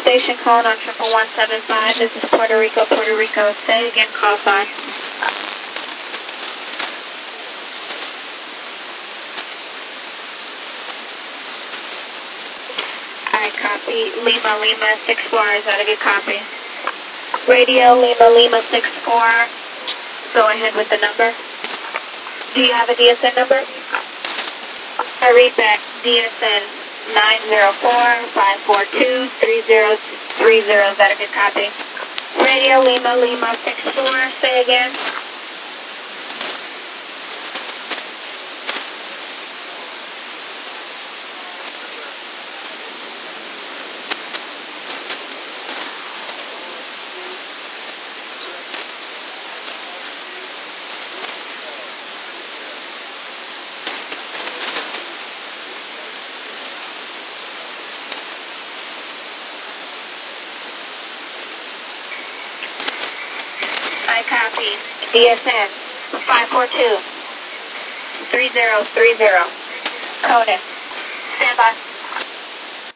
station calling on 11175. This is Puerto Rico, Puerto Rico. Say again, call sign. Alright, copy. Lima, Lima 64. Is that a good copy? Radio, Lima, Lima 64. Go ahead with the number. Do you have a DSN number? I read back. DSN 904-542-3030. Is that a good copy? Radio Lima Lima 64. Say again. I copy. DSN 542-3030. Conan. Stand by.